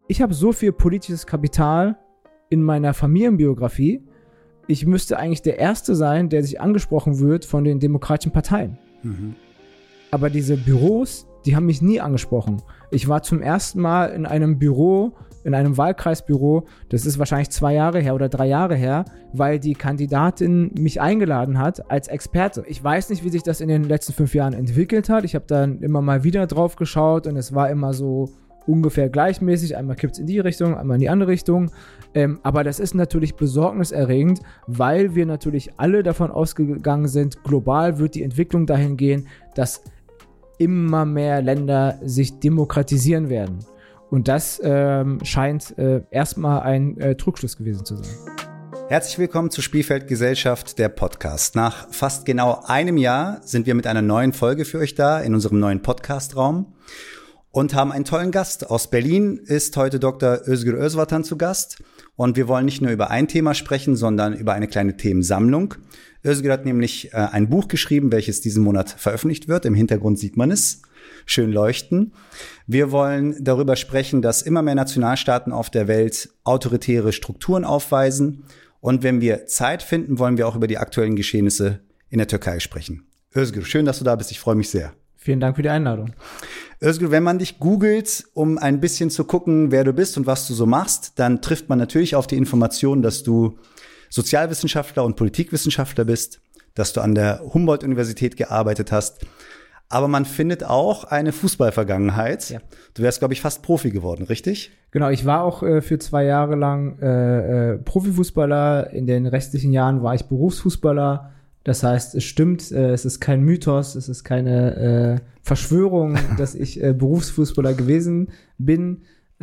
ich habe so viel politisches Kapital in meiner Familienbiografie, ich müsste eigentlich der Erste sein, der sich angesprochen wird von den demokratischen Parteien. Mhm. Aber diese Büros, die haben mich nie angesprochen. Ich war zum ersten Mal in einem Büro, in einem Wahlkreisbüro, das ist wahrscheinlich 2 Jahre her oder 3 Jahre her, weil die Kandidatin mich eingeladen hat als Experte. Ich weiß nicht, wie sich das in den letzten 5 Jahren entwickelt hat. Ich habe dann immer mal wieder drauf geschaut und es war immer so ungefähr gleichmäßig. Einmal kippt es in die Richtung, einmal in die andere Richtung. Aber das ist natürlich besorgniserregend, weil wir natürlich alle davon ausgegangen sind, global wird die Entwicklung dahin gehen, dass immer mehr Länder sich demokratisieren werden. Und das scheint erstmal ein Trugschluss gewesen zu sein. Herzlich willkommen zu Spielfeld Gesellschaft, der Podcast. Nach fast genau einem Jahr sind wir mit einer neuen Folge für euch da in unserem neuen Podcast-Raum und haben einen tollen Gast. Aus Berlin ist heute Dr. Özgür Özvatan zu Gast. Und wir wollen nicht nur über ein Thema sprechen, sondern über eine kleine Themensammlung. Özgür hat nämlich ein Buch geschrieben, welches diesen Monat veröffentlicht wird. Im Hintergrund sieht man es. Schön leuchten. Wir wollen darüber sprechen, dass immer mehr Nationalstaaten auf der Welt autoritäre Strukturen aufweisen. Und wenn wir Zeit finden, wollen wir auch über die aktuellen Geschehnisse in der Türkei sprechen. Özgür, schön, dass du da bist. Ich freue mich sehr. Vielen Dank für die Einladung. Özgür, wenn man dich googelt, um ein bisschen zu gucken, wer du bist und was du so machst, dann trifft man natürlich auf die Information, dass du Sozialwissenschaftler und Politikwissenschaftler bist, dass du an der Humboldt-Universität gearbeitet hast. Aber man findet auch eine Fußballvergangenheit. Ja. Du wärst, glaube ich, fast Profi geworden, richtig? Genau, ich war auch für 2 Jahre lang Profifußballer. In den restlichen Jahren war ich Berufsfußballer. Das heißt, es stimmt, es ist kein Mythos, es ist keine Verschwörung, dass ich Berufsfußballer gewesen bin.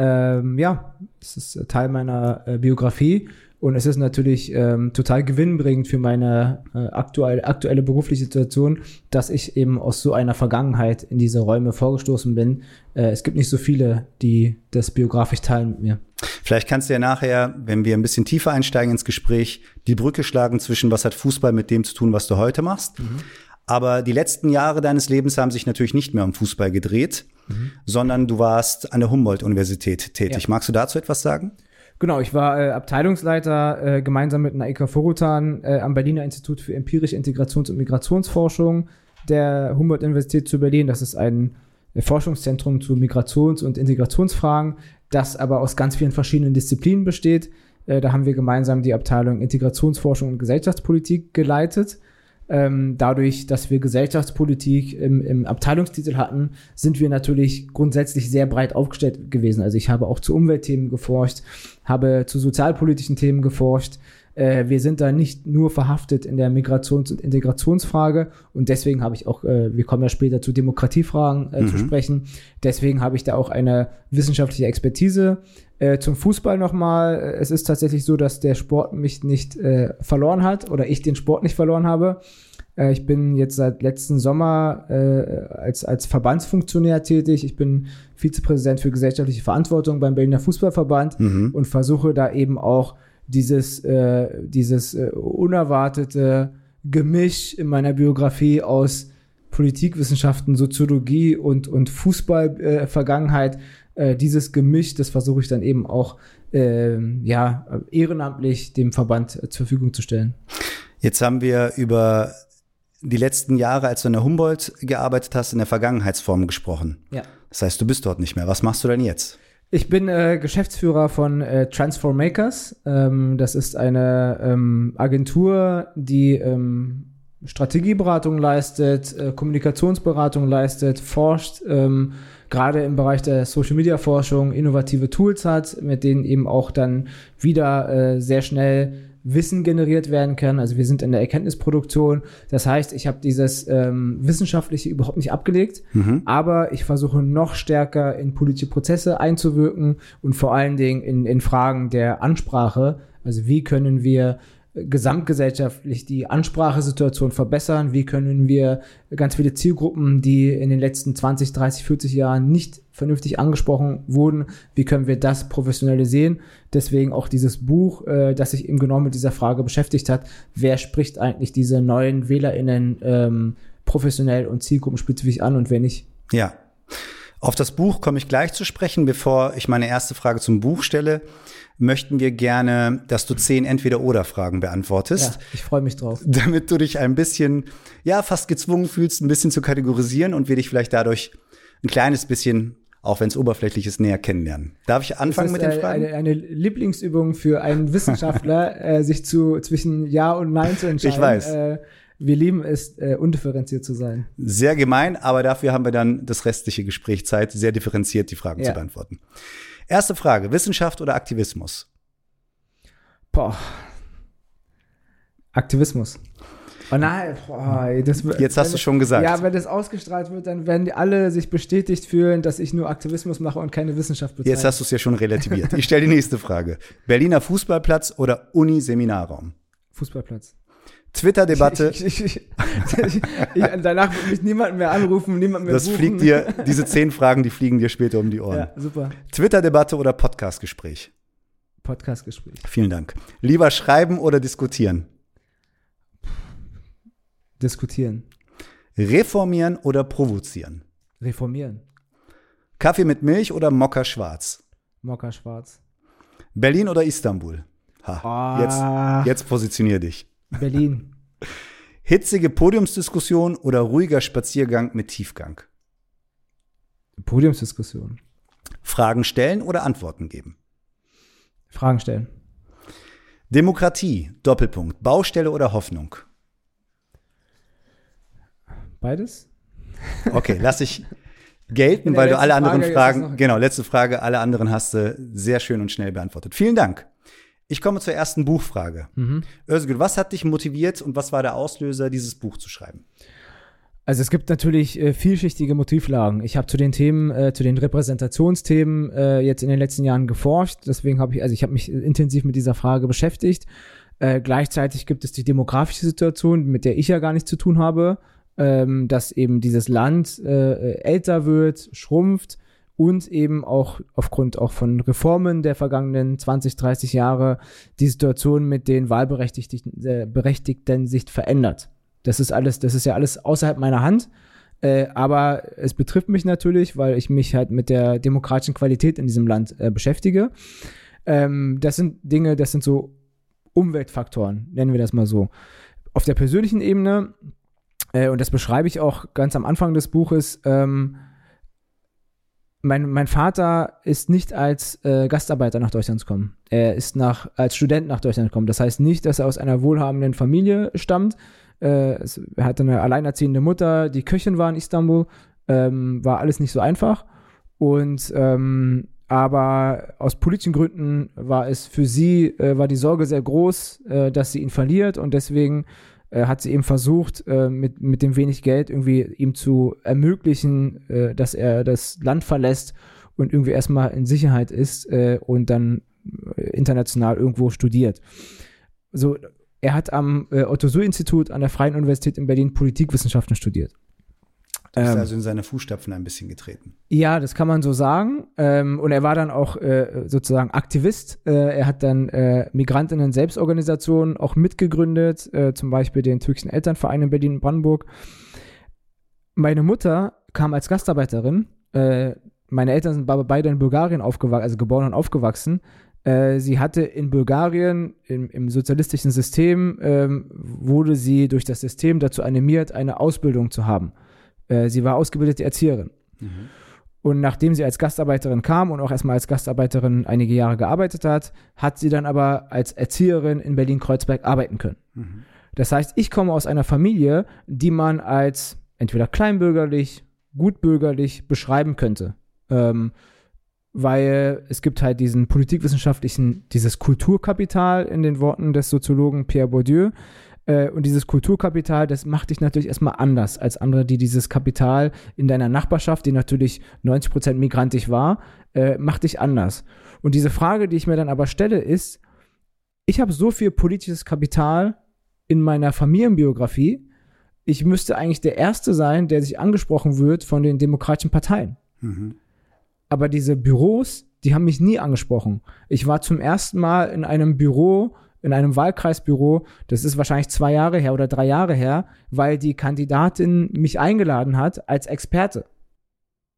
Ja, es ist Teil meiner Biografie und es ist natürlich total gewinnbringend für meine aktuelle berufliche Situation, dass ich eben aus so einer Vergangenheit in diese Räume vorgestoßen bin. Es gibt nicht so viele, die das biografisch teilen mit mir. Vielleicht kannst du ja nachher, wenn wir ein bisschen tiefer einsteigen ins Gespräch, die Brücke schlagen zwischen, was hat Fußball mit dem zu tun, was du heute machst. Mhm. Aber die letzten Jahre deines Lebens haben sich natürlich nicht mehr um Fußball gedreht, sondern du warst an der Humboldt-Universität tätig. Ja. Magst du dazu etwas sagen? Genau, ich war Abteilungsleiter gemeinsam mit Naika Forutan am Berliner Institut für empirische Integrations- und Migrationsforschung der Humboldt-Universität zu Berlin. Das ist ein Forschungszentrum zu Migrations- und Integrationsfragen, das aber aus ganz vielen verschiedenen Disziplinen besteht. Da haben wir gemeinsam die Abteilung Integrationsforschung und Gesellschaftspolitik geleitet. Dadurch, dass wir Gesellschaftspolitik im Abteilungstitel hatten, sind wir natürlich grundsätzlich sehr breit aufgestellt gewesen. Also ich habe auch zu Umweltthemen geforscht, habe zu sozialpolitischen Themen geforscht. Wir sind da nicht nur verhaftet in der Migrations- und Integrationsfrage und deswegen habe ich auch, wir kommen ja später zu Demokratiefragen zu sprechen, deswegen habe ich da auch eine wissenschaftliche Expertise. Zum Fußball nochmal, es ist tatsächlich so, dass der Sport mich nicht verloren hat oder ich den Sport nicht verloren habe. Ich bin jetzt seit letzten Sommer als Verbandsfunktionär tätig. Ich bin Vizepräsident für gesellschaftliche Verantwortung beim Berliner Fußballverband und versuche da eben auch dieses unerwartete Gemisch in meiner Biografie aus Politikwissenschaften, Soziologie und Fußball-Vergangenheit, dieses Gemisch, das versuche ich dann eben auch ehrenamtlich dem Verband zur Verfügung zu stellen. Jetzt haben wir über die letzten Jahre, als du in der Humboldt gearbeitet hast, in der Vergangenheitsform gesprochen. Ja. Das heißt, du bist dort nicht mehr. Was machst du denn jetzt? Ich bin Geschäftsführer von Transformakers. Das ist eine Agentur, die Strategieberatung leistet, Kommunikationsberatung leistet, forscht, gerade im Bereich der Social-Media-Forschung innovative Tools hat, mit denen eben auch dann wieder sehr schnell Wissen generiert werden kann. Also wir sind in der Erkenntnisproduktion. Das heißt, ich habe dieses Wissenschaftliche überhaupt nicht abgelegt, aber ich versuche noch stärker in politische Prozesse einzuwirken und vor allen Dingen in Fragen der Ansprache. Also wie können wir gesamtgesellschaftlich die Ansprachesituation verbessern? Wie können wir ganz viele Zielgruppen, die in den letzten 20, 30, 40 Jahren nicht vernünftig angesprochen wurden, wie können wir das professionalisieren? Deswegen auch dieses Buch, das sich eben genau mit dieser Frage beschäftigt hat. Wer spricht eigentlich diese neuen WählerInnen professionell und zielgruppenspezifisch an und wer nicht? Ja. Auf das Buch komme ich gleich zu sprechen. Bevor ich meine erste Frage zum Buch stelle, möchten wir gerne, dass du 10 Entweder-Oder-Fragen beantwortest. Ja, ich freue mich drauf. Damit du dich ein bisschen, fast gezwungen fühlst, ein bisschen zu kategorisieren und wir dich vielleicht dadurch ein kleines bisschen, auch wenn es oberflächlich ist, näher kennenlernen. Darf ich anfangen mit den Fragen? Eine Lieblingsübung für einen Wissenschaftler, sich zwischen Ja und Nein zu entscheiden. Ich weiß. Wir lieben es, undifferenziert zu sein. Sehr gemein, aber dafür haben wir dann das restliche Gespräch Zeit, sehr differenziert die Fragen zu beantworten. Erste Frage, Wissenschaft oder Aktivismus? Aktivismus. Oh nein, Jetzt hast du schon gesagt. Ja, wenn das ausgestrahlt wird, dann werden die alle sich bestätigt fühlen, dass ich nur Aktivismus mache und keine Wissenschaft betreibe. Jetzt hast du es ja schon relativiert. Ich stelle die nächste Frage. Berliner Fußballplatz oder Uni-Seminarraum? Fußballplatz. Twitter-Debatte. Danach wird mich niemand mehr anrufen, niemand mehr das buchen. Fliegt dir, diese 10 Fragen, die fliegen dir später um die Ohren. Ja, super. Twitter-Debatte oder Podcast-Gespräch? Podcast-Gespräch. Vielen Dank. Lieber schreiben oder diskutieren? Diskutieren. Reformieren oder provozieren? Reformieren. Kaffee mit Milch oder Mokka schwarz? Mokka schwarz. Berlin oder Istanbul? Jetzt positionier dich. Berlin. Hitzige Podiumsdiskussion oder ruhiger Spaziergang mit Tiefgang? Podiumsdiskussion. Fragen stellen oder Antworten geben? Fragen stellen. Demokratie, Doppelpunkt, Baustelle oder Hoffnung? Beides? Okay, lass ich gelten, weil du alle anderen Fragen, letzte Frage, alle anderen hast du sehr schön und schnell beantwortet. Vielen Dank. Ich komme zur ersten Buchfrage. Özgür, was hat dich motiviert und was war der Auslöser, dieses Buch zu schreiben? Also es gibt natürlich vielschichtige Motivlagen. Ich habe zu den Themen, zu den Repräsentationsthemen jetzt in den letzten Jahren geforscht. Deswegen habe ich mich intensiv mit dieser Frage beschäftigt. Gleichzeitig gibt es die demografische Situation, mit der ich ja gar nichts zu tun habe, dass eben dieses Land älter wird, schrumpft und eben auch aufgrund auch von Reformen der vergangenen 20, 30 Jahre die Situation mit den Wahlberechtigten sich verändert. Das ist ja alles außerhalb meiner Hand, aber es betrifft mich natürlich, weil ich mich halt mit der demokratischen Qualität in diesem Land beschäftige. Das sind so Umweltfaktoren, nennen wir das mal so. Auf der persönlichen Ebene, und das beschreibe ich auch ganz am Anfang des Buches, mein Vater ist nicht als Gastarbeiter nach Deutschland gekommen. Er ist als Student nach Deutschland gekommen. Das heißt nicht, dass er aus einer wohlhabenden Familie stammt. Er hatte eine alleinerziehende Mutter, die Köchin war in Istanbul. War alles nicht so einfach. Aber aus politischen Gründen war die Sorge sehr groß, dass sie ihn verliert. Und deswegen hat sie eben versucht, mit dem wenig Geld irgendwie ihm zu ermöglichen, dass er das Land verlässt und irgendwie erstmal in Sicherheit ist und dann international irgendwo studiert. So, er hat am Otto-Suhr-Institut an der Freien Universität in Berlin Politikwissenschaften studiert. Du bist also in seine Fußstapfen ein bisschen getreten. Ja, das kann man so sagen. Und er war dann auch sozusagen Aktivist. Er hat dann Migrantinnen-Selbstorganisationen auch mitgegründet, zum Beispiel den türkischen Elternverein in Berlin-Brandenburg. Meine Mutter kam als Gastarbeiterin. Meine Eltern sind beide in Bulgarien aufgewachsen, also geboren und aufgewachsen. Sie hatte in Bulgarien im sozialistischen System, wurde sie durch das System dazu animiert, eine Ausbildung zu haben. Sie war ausgebildete Erzieherin. Und nachdem sie als Gastarbeiterin kam und auch erstmal als Gastarbeiterin einige Jahre gearbeitet hat, hat sie dann aber als Erzieherin in Berlin-Kreuzberg arbeiten können. Das heißt, ich komme aus einer Familie, die man als entweder kleinbürgerlich, gutbürgerlich beschreiben könnte. Weil es gibt halt diesen dieses Kulturkapital in den Worten des Soziologen Pierre Bourdieu. Und dieses Kulturkapital, das macht dich natürlich erstmal anders als andere, die dieses Kapital in deiner Nachbarschaft, die natürlich 90% migrantisch war, macht dich anders. Und diese Frage, die ich mir dann aber stelle, ist, ich habe so viel politisches Kapital in meiner Familienbiografie, ich müsste eigentlich der Erste sein, der sich angesprochen wird von den demokratischen Parteien. Aber diese Büros, die haben mich nie angesprochen. Ich war zum ersten Mal in einem Büro, in einem Wahlkreisbüro, das ist wahrscheinlich 2 Jahre her oder 3 Jahre her, weil die Kandidatin mich eingeladen hat als Experte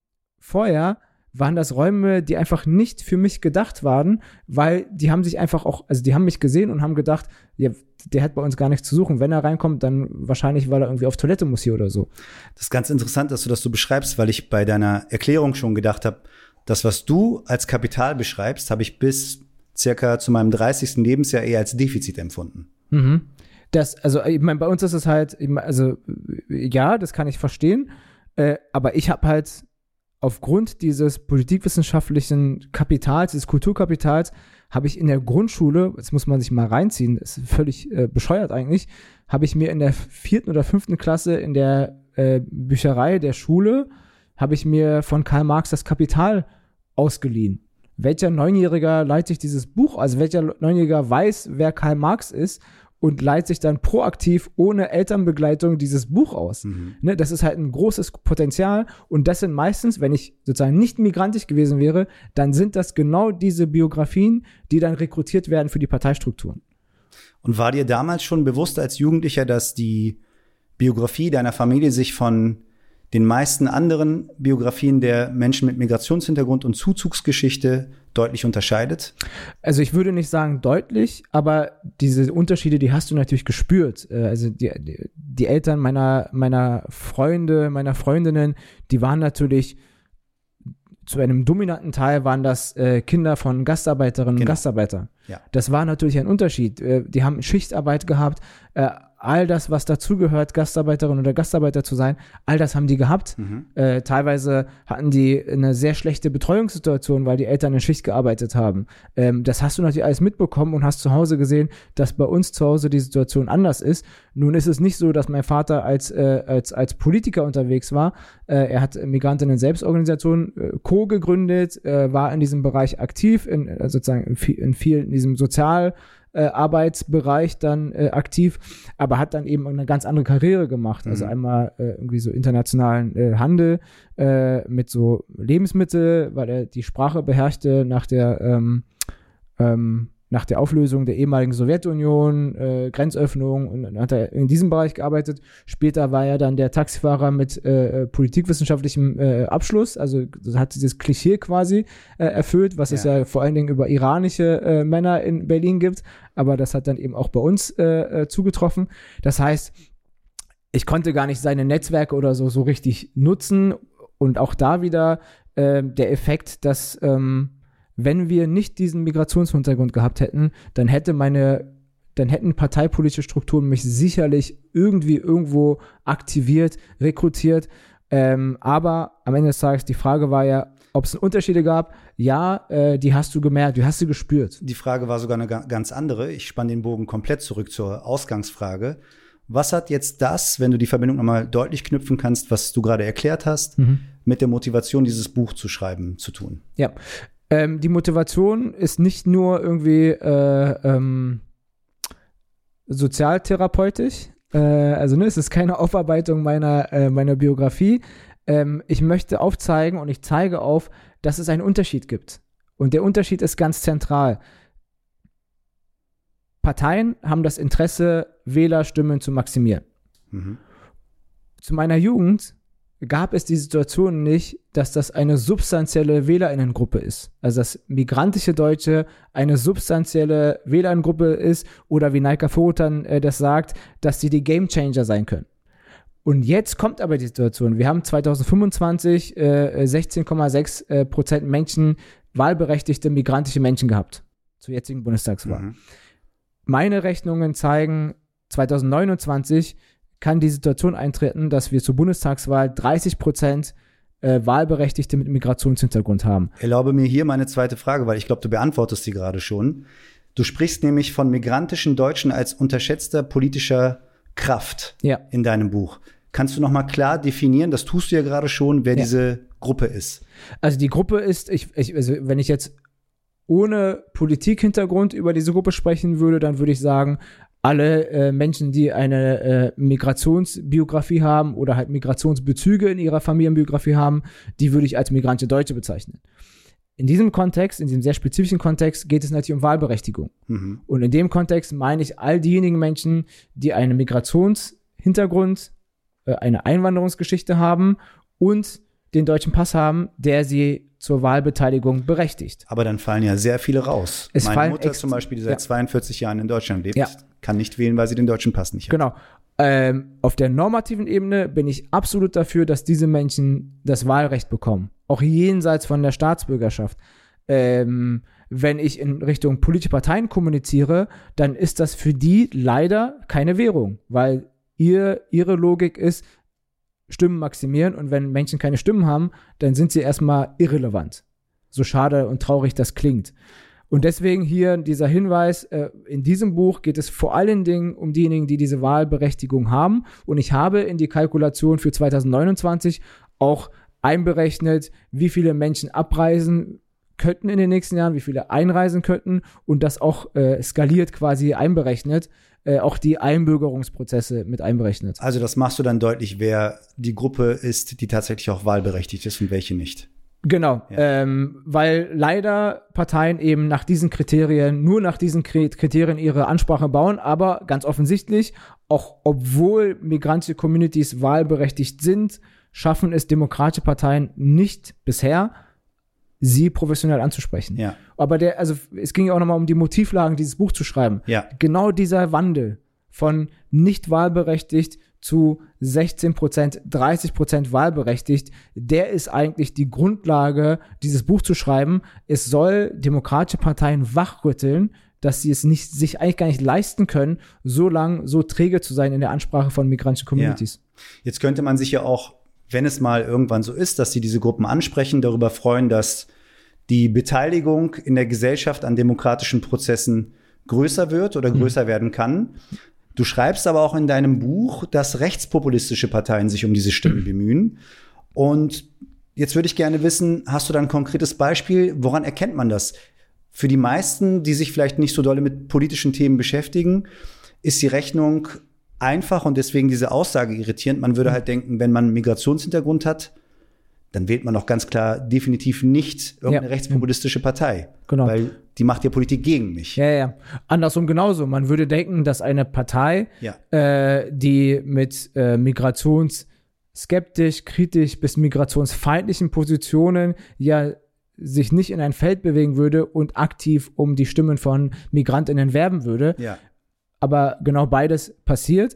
vorher waren das Räume, die einfach nicht für mich gedacht waren, weil die haben sich einfach auch, also die haben mich gesehen und haben gedacht, ja, der hat bei uns gar nichts zu suchen. Wenn er reinkommt, dann wahrscheinlich, weil er irgendwie auf Toilette muss hier oder so. Das ist ganz interessant, dass du das so beschreibst, weil ich bei deiner Erklärung schon gedacht habe, das, was du als Kapital beschreibst, habe ich bis circa zu meinem 30. Lebensjahr eher als Defizit empfunden. Mhm. Also ich meine, bei uns ist es halt, also ja, das kann ich verstehen, aber ich habe halt aufgrund dieses politikwissenschaftlichen Kapitals, dieses Kulturkapitals, habe ich in der Grundschule, jetzt muss man sich mal reinziehen, das ist völlig bescheuert eigentlich, habe ich mir in der 4. oder 5. Klasse in der Bücherei der Schule, habe ich mir von Karl Marx das Kapital ausgeliehen. Welcher Neunjähriger leiht sich dieses Buch, also welcher Neunjähriger weiß, wer Karl Marx ist und leiht sich dann proaktiv ohne Elternbegleitung dieses Buch aus. Ne, das ist halt ein großes Potenzial und das sind meistens, wenn ich sozusagen nicht migrantisch gewesen wäre, dann sind das genau diese Biografien, die dann rekrutiert werden für die Parteistrukturen. Und war dir damals schon bewusst als Jugendlicher, dass die Biografie deiner Familie sich von den meisten anderen Biografien der Menschen mit Migrationshintergrund und Zuzugsgeschichte deutlich unterscheidet? Also ich würde nicht sagen deutlich, aber diese Unterschiede, die hast du natürlich gespürt. Also die Eltern meiner Freunde, meiner Freundinnen, die waren natürlich zu einem dominanten Teil waren das Kinder von Gastarbeiterinnen und Gastarbeiter. Ja. Das war natürlich ein Unterschied. Die haben Schichtarbeit gehabt, all das, was dazugehört, Gastarbeiterin oder Gastarbeiter zu sein, all das haben die gehabt. Teilweise hatten die eine sehr schlechte Betreuungssituation, weil die Eltern in Schicht gearbeitet haben. Das hast du natürlich alles mitbekommen und hast zu Hause gesehen, dass bei uns zu Hause die Situation anders ist. Nun ist es nicht so, dass mein Vater als Politiker unterwegs war. Er hat Migrantinnen-Selbstorganisation Co. gegründet, war in diesem Bereich aktiv, sozusagen in diesem Arbeitsbereich dann aktiv, aber hat dann eben eine ganz andere Karriere gemacht. Also einmal irgendwie so internationalen Handel mit so Lebensmittel, weil er die Sprache beherrschte nach der Auflösung der ehemaligen Sowjetunion, Grenzöffnung, und hat er in diesem Bereich gearbeitet. Später war er dann der Taxifahrer mit politikwissenschaftlichem Abschluss, also hat dieses Klischee quasi erfüllt, was es ja vor allen Dingen über iranische Männer in Berlin gibt, aber das hat dann eben auch bei uns zugetroffen. Das heißt, ich konnte gar nicht seine Netzwerke oder so richtig nutzen, und auch da wieder der Effekt, dass wenn wir nicht diesen Migrationshintergrund gehabt hätten, dann hätten parteipolitische Strukturen mich sicherlich irgendwo aktiviert, rekrutiert. Aber am Ende des Tages, die Frage war ja, ob es Unterschiede gab. Ja, die hast du gemerkt, die hast du gespürt. Die Frage war sogar eine ganz andere. Ich spanne den Bogen komplett zurück zur Ausgangsfrage. Was hat jetzt das, wenn du die Verbindung nochmal deutlich knüpfen kannst, was du gerade erklärt hast, mit der Motivation, dieses Buch zu schreiben, zu tun? Ja, die Motivation ist nicht nur irgendwie sozialtherapeutisch, also es ist keine Aufarbeitung meiner Biografie. Ich möchte aufzeigen und ich zeige auf, dass es einen Unterschied gibt. Und der Unterschied ist ganz zentral. Parteien haben das Interesse, Wählerstimmen zu maximieren. Zu meiner Jugend gab es die Situation nicht, dass das eine substanzielle WählerInnengruppe ist. Also dass migrantische Deutsche eine substanzielle WählerInnengruppe ist oder wie Naika Forutan das sagt, dass sie die Gamechanger sein können. Und jetzt kommt aber die Situation, wir haben 2025 16,6% Menschen, wahlberechtigte migrantische Menschen gehabt zur jetzigen Bundestagswahl. Meine Rechnungen zeigen, 2029 kann die Situation eintreten, dass wir zur Bundestagswahl 30% Wahlberechtigte mit Migrationshintergrund haben. Erlaube mir hier meine zweite Frage, weil ich glaube, du beantwortest sie gerade schon. Du sprichst nämlich von migrantischen Deutschen als unterschätzter politischer Kraft in deinem Buch. Kannst du noch mal klar definieren, das tust du ja gerade schon, wer diese Gruppe ist? Also die Gruppe ist, also wenn ich jetzt ohne Politikhintergrund über diese Gruppe sprechen würde, dann würde ich sagen, alle Menschen, die eine Migrationsbiografie haben oder halt Migrationsbezüge in ihrer Familienbiografie haben, die würde ich als migrantische Deutsche bezeichnen. In diesem Kontext, in diesem sehr spezifischen Kontext, geht es natürlich um Wahlberechtigung. Und in dem Kontext meine ich all diejenigen Menschen, die einen Migrationshintergrund, eine Einwanderungsgeschichte haben und den deutschen Pass haben, der sie zur Wahlbeteiligung berechtigt. Aber dann fallen ja sehr viele raus. Meine Mutter zum Beispiel, die seit 42 Jahren in Deutschland lebt, kann nicht wählen, weil sie den deutschen Pass nicht hat. Genau. Auf der normativen Ebene bin ich absolut dafür, dass diese Menschen das Wahlrecht bekommen. Auch jenseits von der Staatsbürgerschaft. Wenn ich in Richtung politische Parteien kommuniziere, dann ist das für die leider keine Währung, weil ihre Logik ist, Stimmen maximieren, und wenn Menschen keine Stimmen haben, dann sind sie erstmal irrelevant. So schade und traurig das klingt. Und deswegen hier dieser Hinweis, in diesem Buch geht es vor allen Dingen um diejenigen, die diese Wahlberechtigung haben. Und ich habe in die Kalkulation für 2029 auch einberechnet, wie viele Menschen abreisen könnten in den nächsten Jahren, wie viele einreisen könnten, und das auch skaliert quasi einberechnet, auch die Einbürgerungsprozesse mit einberechnet. Also das machst du dann deutlich, wer die Gruppe ist, die tatsächlich auch wahlberechtigt ist und welche nicht. Genau, weil leider Parteien eben nach diesen Kriterien, nur nach diesen Kriterien ihre Ansprache bauen, aber ganz offensichtlich, auch obwohl migrantische Communities wahlberechtigt sind, schaffen es demokratische Parteien nicht bisher, sie professionell anzusprechen. Ja. Aber es ging ja auch nochmal um die Motivlagen, dieses Buch zu schreiben. Ja. Genau dieser Wandel von nicht wahlberechtigt zu 16%, 30% wahlberechtigt, der ist eigentlich die Grundlage, dieses Buch zu schreiben. Es soll demokratische Parteien wachrütteln, dass sie es sich eigentlich gar nicht leisten können, so lang so träge zu sein in der Ansprache von migrantischen Communities. Ja. Jetzt könnte man sich ja auch, wenn es mal irgendwann so ist, dass sie diese Gruppen ansprechen, darüber freuen, dass die Beteiligung in der Gesellschaft an demokratischen Prozessen größer wird oder größer werden kann. Du schreibst aber auch in deinem Buch, dass rechtspopulistische Parteien sich um diese Stimmen bemühen. Und jetzt würde ich gerne wissen, hast du da ein konkretes Beispiel? Woran erkennt man das? Für die meisten, die sich vielleicht nicht so doll mit politischen Themen beschäftigen, ist die Rechnung einfach und deswegen diese Aussage irritierend. Man würde halt denken, wenn man einen Migrationshintergrund hat, dann wählt man doch ganz klar definitiv nicht irgendeine rechtspopulistische Partei. Genau. Weil die macht ja Politik gegen mich. Ja. Andersrum genauso. Man würde denken, dass eine Partei, die mit migrationsskeptisch, kritisch bis migrationsfeindlichen Positionen sich nicht in ein Feld bewegen würde und aktiv um die Stimmen von MigrantInnen werben würde. Ja. Aber genau beides passiert.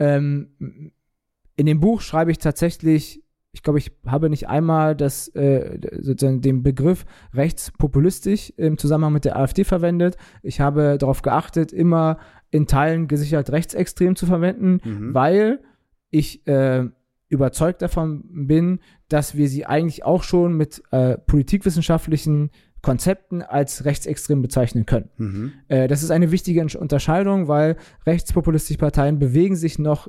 In dem Buch schreibe ich tatsächlich, ich glaube, ich habe nicht einmal sozusagen den Begriff rechtspopulistisch im Zusammenhang mit der AfD verwendet. Ich habe darauf geachtet, immer in Teilen gesichert rechtsextrem zu verwenden, weil ich überzeugt davon bin, dass wir sie eigentlich auch schon mit politikwissenschaftlichen Konzepten als rechtsextrem bezeichnen können. Das ist eine wichtige Unterscheidung, weil rechtspopulistische Parteien bewegen sich noch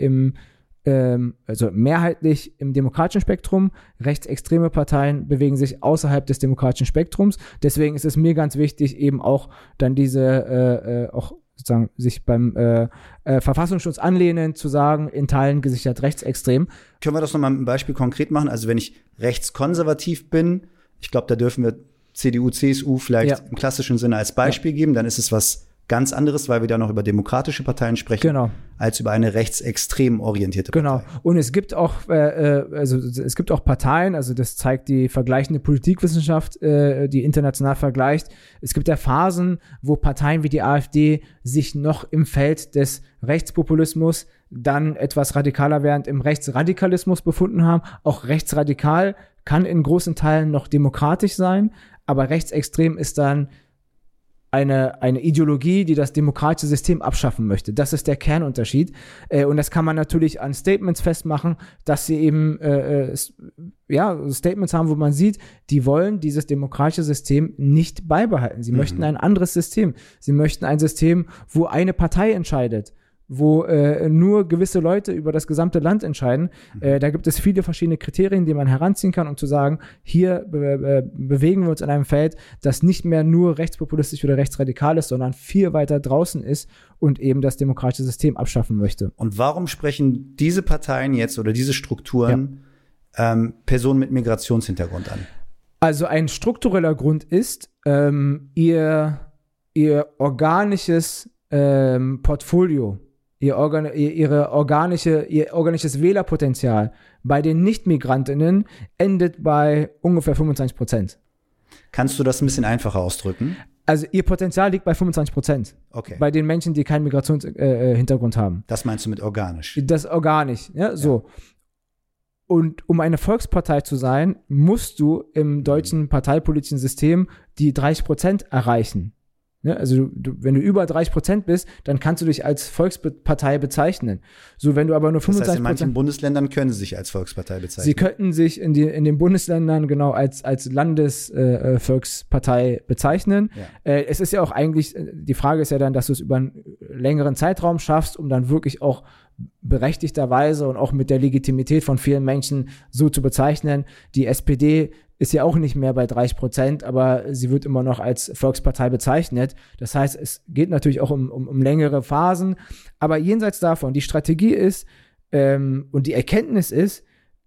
also mehrheitlich im demokratischen Spektrum. Rechtsextreme Parteien bewegen sich außerhalb des demokratischen Spektrums. Deswegen ist es mir ganz wichtig, eben auch dann auch sozusagen sich beim Verfassungsschutz anlehnen, zu sagen, in Teilen gesichert rechtsextrem. Können wir das nochmal mit einem Beispiel konkret machen? Also wenn ich rechtskonservativ bin, ich glaube, da dürfen wir CDU, CSU vielleicht im klassischen Sinne als Beispiel geben, dann ist es was ganz anderes, weil wir da noch über demokratische Parteien sprechen, als über eine rechtsextrem orientierte Partei. Genau. Und es gibt auch, es gibt auch Parteien, also das zeigt die vergleichende Politikwissenschaft, die international vergleicht. Es gibt ja Phasen, wo Parteien wie die AfD sich noch im Feld des Rechtspopulismus dann etwas radikaler während im Rechtsradikalismus befunden haben. Auch rechtsradikal kann in großen Teilen noch demokratisch sein, aber rechtsextrem ist dann eine Ideologie, die das demokratische System abschaffen möchte. Das ist der Kernunterschied. Und das kann man natürlich an Statements festmachen, dass sie eben Statements haben, wo man sieht, die wollen dieses demokratische System nicht beibehalten. Sie möchten ein anderes System. Sie möchten ein System, wo eine Partei entscheidet, wo nur gewisse Leute über das gesamte Land entscheiden. Da gibt es viele verschiedene Kriterien, die man heranziehen kann, um zu sagen, hier bewegen wir uns in einem Feld, das nicht mehr nur rechtspopulistisch oder rechtsradikal ist, sondern viel weiter draußen ist und eben das demokratische System abschaffen möchte. Und warum sprechen diese Parteien jetzt oder diese Strukturen Personen mit Migrationshintergrund an? Also ein struktureller Grund ist, ihr organisches Portfolio ihr organisches Wählerpotenzial bei den Nicht-Migrantinnen endet bei ungefähr 25%. Kannst du das ein bisschen einfacher ausdrücken? Also ihr Potenzial liegt bei 25%. Okay. Bei den Menschen, die keinen Migrationshintergrund haben. Das meinst du mit organisch? Das organisch, ja, so. Und um eine Volkspartei zu sein, musst du im deutschen parteipolitischen System die 30% erreichen. Ja, also wenn du über 30% bist, dann kannst du dich als Volkspartei bezeichnen. So, wenn du aber nur 25%. Das heißt, in manchen Bundesländern können sie sich als Volkspartei bezeichnen. Sie könnten sich in den Bundesländern genau als Landesvolkspartei bezeichnen. Ja. Es ist ja auch eigentlich, die Frage ist ja dann, dass du es über einen längeren Zeitraum schaffst, um dann wirklich auch berechtigterweise und auch mit der Legitimität von vielen Menschen so zu bezeichnen. Die SPD ist ja auch nicht mehr bei 30%, aber sie wird immer noch als Volkspartei bezeichnet. Das heißt, es geht natürlich auch um längere Phasen. Aber jenseits davon, die Strategie ist und die Erkenntnis ist,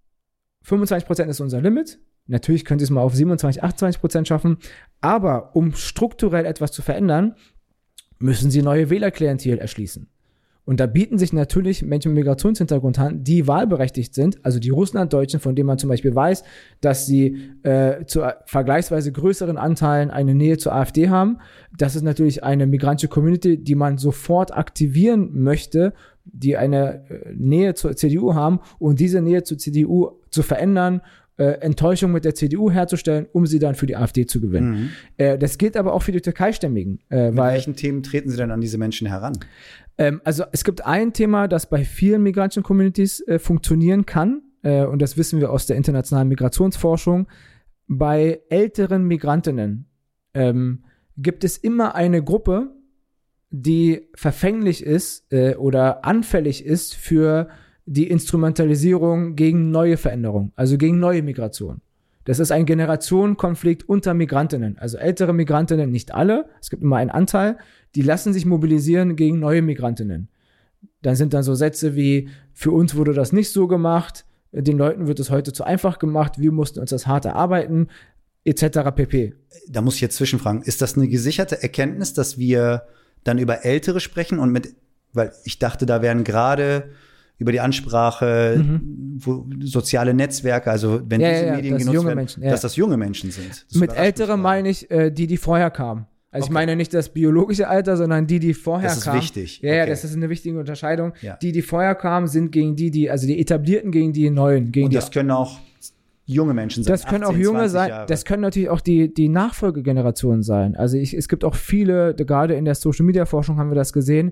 25% ist unser Limit. Natürlich können sie es mal auf 27, 28% schaffen. Aber um strukturell etwas zu verändern, müssen sie neue Wählerklientel erschließen. Und da bieten sich natürlich Menschen mit Migrationshintergrund an, die wahlberechtigt sind, also die Russlanddeutschen, von denen man zum Beispiel weiß, dass sie zu vergleichsweise größeren Anteilen eine Nähe zur AfD haben. Das ist natürlich eine migrantische Community, die man sofort aktivieren möchte, die eine Nähe zur CDU haben und diese Nähe zur CDU zu verändern, Enttäuschung mit der CDU herzustellen, um sie dann für die AfD zu gewinnen. Das gilt aber auch für die Türkeistämmigen. Mit welchen Themen treten Sie denn an diese Menschen heran? Also es gibt ein Thema, das bei vielen migrantischen Communities funktionieren kann, und das wissen wir aus der internationalen Migrationsforschung. Bei älteren Migrantinnen gibt es immer eine Gruppe, die verfänglich ist oder anfällig ist für die Instrumentalisierung gegen neue Veränderungen, also gegen neue Migration. Das ist ein Generationenkonflikt unter Migrantinnen. Also ältere Migrantinnen, nicht alle, es gibt immer einen Anteil, die lassen sich mobilisieren gegen neue Migrantinnen. Dann sind dann so Sätze wie, für uns wurde das nicht so gemacht, den Leuten wird es heute zu einfach gemacht, wir mussten uns das hart erarbeiten, etc. pp. Da muss ich jetzt zwischenfragen, ist das eine gesicherte Erkenntnis, dass wir dann über Ältere sprechen weil ich dachte, da wären gerade über die Ansprache, soziale Netzwerke, also wenn diese Medien genutzt werden, dass das junge Menschen sind. Mit Ältere meine ich, die vorher kamen. Also ich meine nicht das biologische Alter, sondern die vorher kamen. Das ist wichtig. Ja, das ist eine wichtige Unterscheidung. Ja. Die vorher kamen, sind gegen also die Etablierten gegen die Neuen. Und das können auch junge Menschen sein. Das können auch junge sein. Jahre. Das können natürlich auch die Nachfolgegenerationen sein. Also es gibt auch viele, gerade in der Social-Media-Forschung haben wir das gesehen,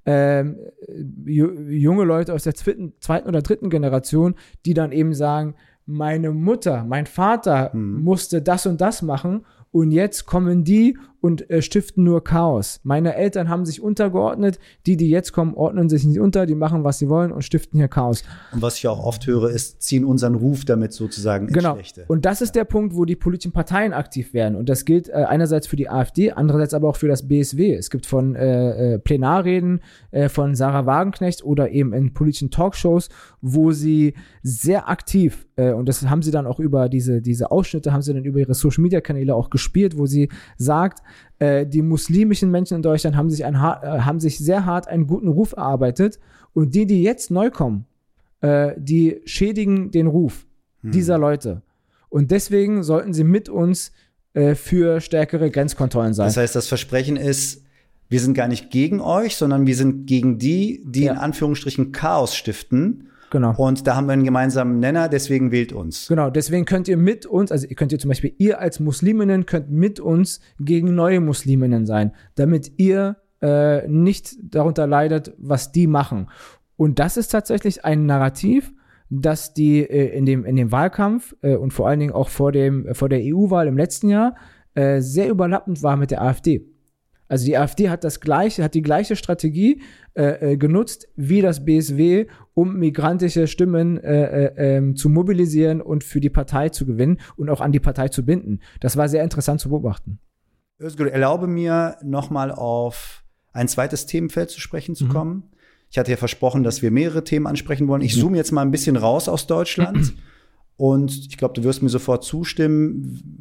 junge Leute aus der zweiten oder dritten Generation, die dann eben sagen, meine Mutter, mein Vater musste das und das machen und jetzt kommen die und stiften nur Chaos. Meine Eltern haben sich untergeordnet, die jetzt kommen, ordnen sich nicht unter, die machen, was sie wollen und stiften hier Chaos. Und was ich auch oft höre, ist, ziehen unseren Ruf damit sozusagen ins Schlechte. Und das ist der Punkt, wo die politischen Parteien aktiv werden. Und das gilt einerseits für die AfD, andererseits aber auch für das BSW. Es gibt von Plenarreden von Sarah Wagenknecht oder eben in politischen Talkshows, wo sie sehr aktiv, und das haben sie dann auch über diese Ausschnitte, haben sie dann über ihre Social-Media-Kanäle auch gespielt, wo sie sagt, die muslimischen Menschen in Deutschland haben sich sehr hart einen guten Ruf erarbeitet und die jetzt neu kommen, die schädigen den Ruf dieser Leute. Und deswegen sollten sie mit uns für stärkere Grenzkontrollen sein. Das heißt, das Versprechen ist, wir sind gar nicht gegen euch, sondern wir sind gegen die in Anführungsstrichen Chaos stiften. Genau. Und da haben wir einen gemeinsamen Nenner, deswegen wählt uns. Genau, deswegen könnt ihr mit uns, also ihr als Musliminnen könnt mit uns gegen neue Musliminnen sein, damit ihr nicht darunter leidet, was die machen. Und das ist tatsächlich ein Narrativ, dass die in dem Wahlkampf und vor allen Dingen auch vor der EU-Wahl im letzten Jahr sehr überlappend war mit der AfD. Also die AfD hat die gleiche Strategie genutzt wie das BSW, um migrantische Stimmen zu mobilisieren und für die Partei zu gewinnen und auch an die Partei zu binden. Das war sehr interessant zu beobachten. Özgür, erlaube mir nochmal auf ein zweites Themenfeld zu sprechen zu kommen. Ich hatte ja versprochen, dass wir mehrere Themen ansprechen wollen. Ich zoome jetzt mal ein bisschen raus aus Deutschland und ich glaube, du wirst mir sofort zustimmen.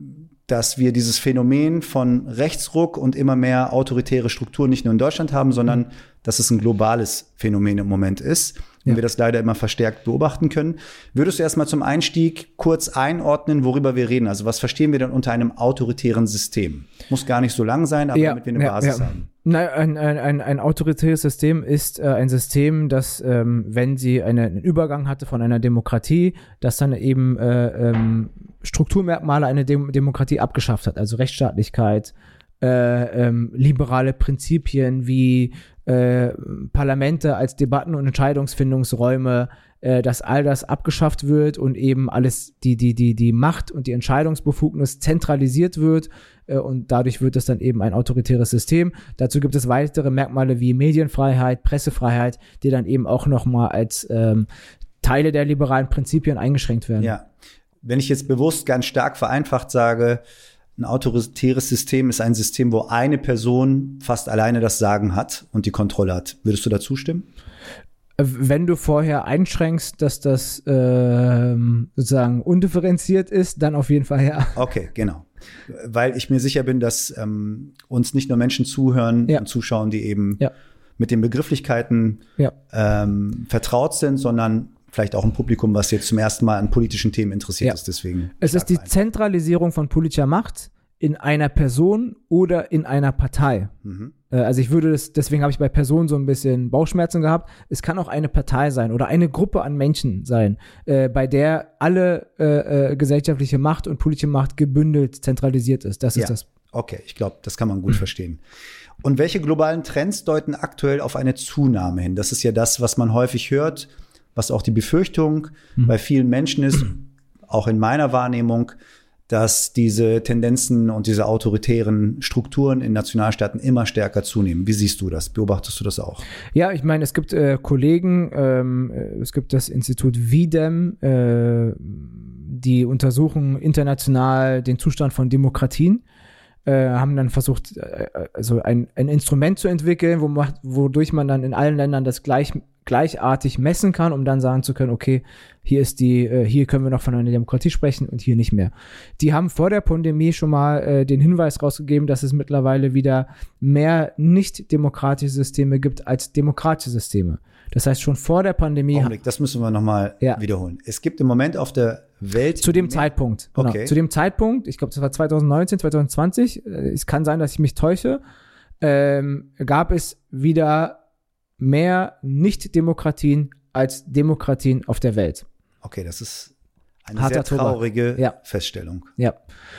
dass wir dieses Phänomen von Rechtsruck und immer mehr autoritäre Strukturen nicht nur in Deutschland haben, sondern dass es ein globales Phänomen im Moment ist und wir das leider immer verstärkt beobachten können. Würdest du erstmal zum Einstieg kurz einordnen, worüber wir reden? Also was verstehen wir denn unter einem autoritären System? Muss gar nicht so lang sein, aber damit wir eine Basis haben. Nein, ein autoritäres System ist ein System, das, wenn sie einen Übergang hatte von einer Demokratie, das dann eben Strukturmerkmale einer Demokratie abgeschafft hat, also Rechtsstaatlichkeit, liberale Prinzipien wie Parlamente als Debatten- und Entscheidungsfindungsräume, dass all das abgeschafft wird und eben alles die Macht und die Entscheidungsbefugnis zentralisiert wird und dadurch wird es dann eben ein autoritäres System. Dazu gibt es weitere Merkmale wie Medienfreiheit, Pressefreiheit, die dann eben auch nochmal als Teile der liberalen Prinzipien eingeschränkt werden. Ja, wenn ich jetzt bewusst ganz stark vereinfacht sage, ein autoritäres System ist ein System, wo eine Person fast alleine das Sagen hat und die Kontrolle hat. Würdest du dazu stimmen? Wenn du vorher einschränkst, dass das sozusagen undifferenziert ist, dann auf jeden Fall ja. Okay, genau. Weil ich mir sicher bin, dass uns nicht nur Menschen zuhören und zuschauen, die eben mit den Begrifflichkeiten vertraut sind, sondern vielleicht auch ein Publikum, was jetzt zum ersten Mal an politischen Themen interessiert ist. Deswegen es ist die Zentralisierung von politischer Macht in einer Person oder in einer Partei. Also ich würde deswegen habe ich bei Personen so ein bisschen Bauchschmerzen gehabt. Es kann auch eine Partei sein oder eine Gruppe an Menschen sein, bei der alle gesellschaftliche Macht und politische Macht gebündelt zentralisiert ist. Das ist das. Okay, ich glaube, das kann man gut verstehen. Und welche globalen Trends deuten aktuell auf eine Zunahme hin? Das ist ja das, was man häufig hört, was auch die Befürchtung bei vielen Menschen ist, auch in meiner Wahrnehmung, dass diese Tendenzen und diese autoritären Strukturen in Nationalstaaten immer stärker zunehmen. Wie siehst du das? Beobachtest du das auch? Ja, ich meine, es gibt Kollegen, es gibt das Institut VIDEM, die untersuchen international den Zustand von Demokratien, haben dann versucht, also ein Instrument zu entwickeln, wodurch man dann in allen Ländern das gleichartig messen kann, um dann sagen zu können, okay, hier können wir noch von einer Demokratie sprechen und hier nicht mehr. Die haben vor der Pandemie schon mal den Hinweis rausgegeben, dass es mittlerweile wieder mehr nicht-demokratische Systeme gibt als demokratische Systeme. Das heißt, schon vor der Pandemie. Das müssen wir nochmal wiederholen. Es gibt im Moment auf der Welt. Zu dem Zeitpunkt. Genau. Okay. Zu dem Zeitpunkt, ich glaube, das war 2019, 2020, es kann sein, dass ich mich täusche, gab es wieder mehr Nicht-Demokratien als Demokratien auf der Welt. Okay, das ist eine sehr traurige Feststellung. Ja.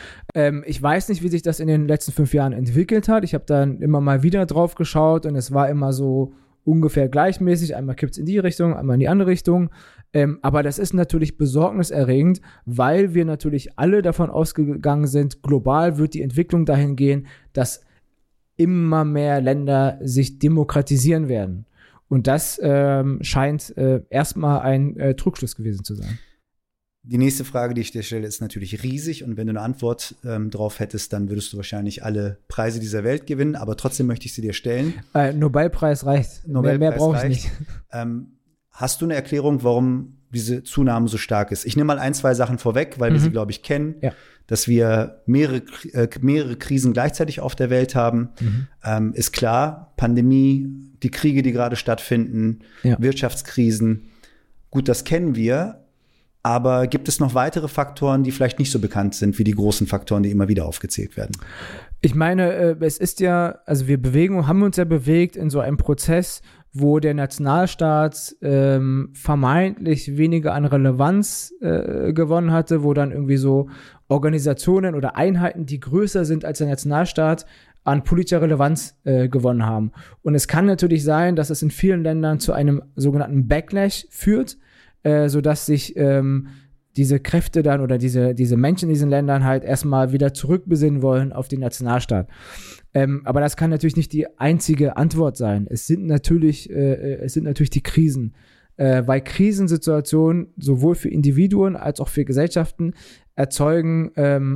Ich weiß nicht, wie sich das in den letzten 5 Jahren entwickelt hat. Ich habe dann immer mal wieder drauf geschaut und es war immer so ungefähr gleichmäßig. Einmal kippt es in die Richtung, einmal in die andere Richtung. Aber das ist natürlich besorgniserregend, weil wir natürlich alle davon ausgegangen sind, global wird die Entwicklung dahin gehen, dass immer mehr Länder sich demokratisieren werden. Und das scheint erstmal ein Trugschluss gewesen zu sein. Die nächste Frage, die ich dir stelle, ist natürlich riesig. Und wenn du eine Antwort drauf hättest, dann würdest du wahrscheinlich alle Preise dieser Welt gewinnen. Aber trotzdem möchte ich sie dir stellen. Nobelpreis reicht. Mehr brauche ich nicht. Hast du eine Erklärung, warum diese Zunahme so stark ist? Ich nehme mal 1, 2 Sachen vorweg, weil wir sie, glaube ich, kennen. Ja. Dass wir mehrere Krisen gleichzeitig auf der Welt haben, ist klar. Pandemie, die Kriege, die gerade stattfinden, Wirtschaftskrisen. Gut, das kennen wir. Aber gibt es noch weitere Faktoren, die vielleicht nicht so bekannt sind, wie die großen Faktoren, die immer wieder aufgezählt werden? Ich meine, es ist ja, also haben uns ja bewegt in so einem Prozess, wo der Nationalstaat vermeintlich weniger an Relevanz gewonnen hatte, wo dann irgendwie so Organisationen oder Einheiten, die größer sind als der Nationalstaat, an politischer Relevanz gewonnen haben. Und es kann natürlich sein, dass es in vielen Ländern zu einem sogenannten Backlash führt, sodass sich diese Kräfte dann oder diese Menschen in diesen Ländern halt erstmal wieder zurückbesinnen wollen auf den Nationalstaat. Aber das kann natürlich nicht die einzige Antwort sein. Es sind natürlich die Krisen. Weil Krisensituationen sowohl für Individuen als auch für Gesellschaften erzeugen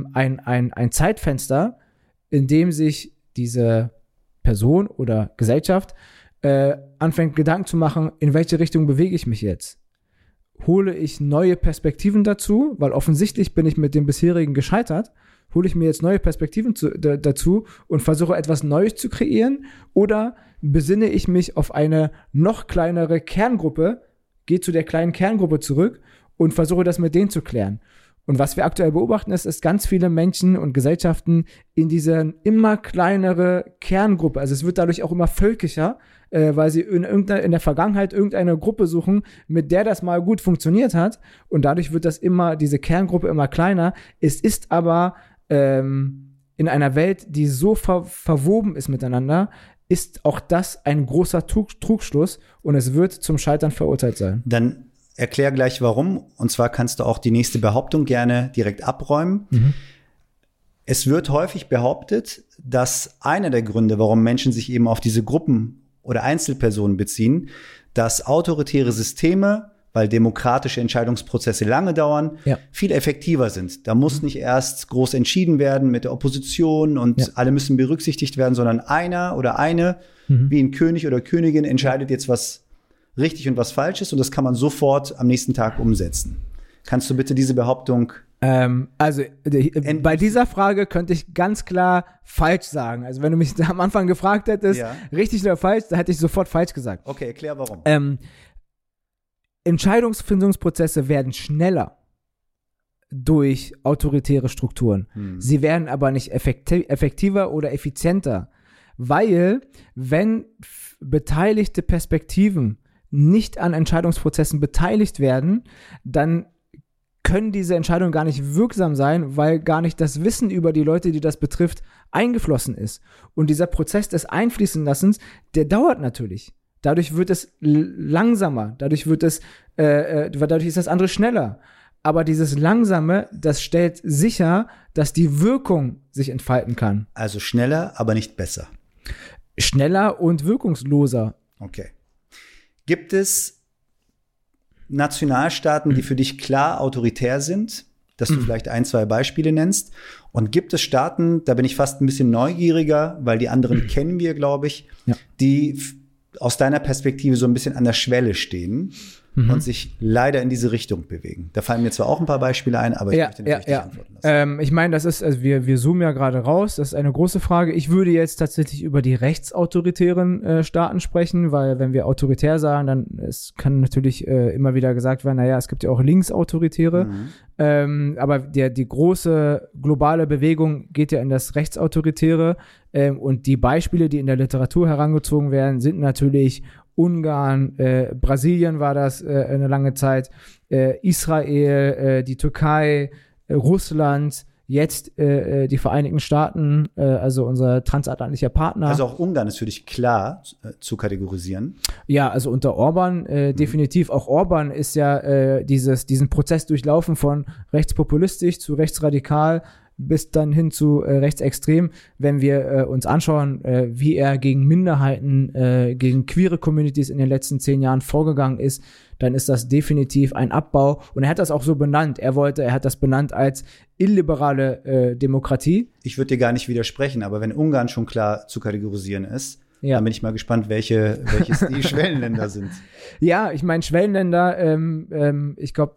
ein Zeitfenster, in dem sich diese Person oder Gesellschaft anfängt, Gedanken zu machen, in welche Richtung bewege ich mich jetzt? Hole ich neue Perspektiven dazu, weil offensichtlich bin ich mit dem bisherigen gescheitert, hole ich mir jetzt neue Perspektiven dazu und versuche etwas Neues zu kreieren, oder besinne ich mich auf eine noch kleinere Kerngruppe, gehe zu der kleinen Kerngruppe zurück und versuche das mit denen zu klären. Und was wir aktuell beobachten, ist ganz viele Menschen und Gesellschaften in dieser immer kleinere Kerngruppe, also es wird dadurch auch immer völkischer, weil sie in der Vergangenheit irgendeine Gruppe suchen, mit der das mal gut funktioniert hat, und dadurch wird diese Kerngruppe immer kleiner. Es ist aber in einer Welt, die so verwoben ist miteinander, ist auch das ein großer Trugschluss, und es wird zum Scheitern verurteilt sein. Dann erklär gleich warum, und zwar kannst du auch die nächste Behauptung gerne direkt abräumen. Mhm. Es wird häufig behauptet, dass einer der Gründe, warum Menschen sich eben auf diese Gruppen oder Einzelpersonen beziehen, dass autoritäre Systeme, weil demokratische Entscheidungsprozesse lange dauern, viel effektiver sind. Da muss nicht erst groß entschieden werden mit der Opposition und alle müssen berücksichtigt werden, sondern einer oder eine, wie ein König oder Königin, entscheidet jetzt, was richtig und was falsch ist, und das kann man sofort am nächsten Tag umsetzen. Kannst du bitte diese Behauptung bei dieser Frage könnte ich ganz klar falsch sagen. Also wenn du mich am Anfang gefragt hättest, richtig oder falsch, da hätte ich sofort falsch gesagt. Okay, erklär warum. Entscheidungsfindungsprozesse werden schneller durch autoritäre Strukturen. Sie werden aber nicht effektiver oder effizienter, weil wenn beteiligte Perspektiven nicht an Entscheidungsprozessen beteiligt werden, dann können diese Entscheidungen gar nicht wirksam sein, weil gar nicht das Wissen über die Leute, die das betrifft, eingeflossen ist. Und dieser Prozess des Einfließenlassens, der dauert natürlich. Dadurch wird es langsamer, dadurch ist das andere schneller. Aber dieses Langsame, das stellt sicher, dass die Wirkung sich entfalten kann. Also schneller, aber nicht besser. Schneller und wirkungsloser. Okay. Gibt es Nationalstaaten, die für dich klar autoritär sind, dass du vielleicht 1, 2 Beispiele nennst? Und gibt es Staaten, da bin ich fast ein bisschen neugieriger, weil die anderen kennen wir, glaube ich, die aus deiner Perspektive so ein bisschen an der Schwelle stehen und sich leider in diese Richtung bewegen? Da fallen mir zwar auch ein paar Beispiele ein, aber ich möchte nicht richtig antworten lassen. Ich meine, das ist, also wir zoomen ja gerade raus, das ist eine große Frage. Ich würde jetzt tatsächlich über die rechtsautoritären Staaten sprechen, weil wenn wir autoritär sagen, dann kann natürlich immer wieder gesagt werden, naja, es gibt ja auch linksautoritäre, aber die große globale Bewegung geht ja in das Rechtsautoritäre, und die Beispiele, die in der Literatur herangezogen werden, sind natürlich Ungarn, Brasilien war das eine lange Zeit, Israel, die Türkei, Russland, jetzt die Vereinigten Staaten, also unser transatlantischer Partner. Also auch Ungarn ist für dich klar zu kategorisieren? Ja, also unter Orban definitiv. Auch Orban ist ja diesen Prozess durchlaufen von rechtspopulistisch zu rechtsradikal bis dann hin zu rechtsextrem. Wenn wir uns anschauen, wie er gegen Minderheiten, gegen queere Communities in den letzten 10 Jahren vorgegangen ist, dann ist das definitiv ein Abbau. Und er hat das auch so benannt. Er hat das benannt als illiberale Demokratie. Ich würde dir gar nicht widersprechen, aber wenn Ungarn schon klar zu kategorisieren ist, dann bin ich mal gespannt, welches die Schwellenländer sind. Ja, ich meine, Schwellenländer, ich glaube,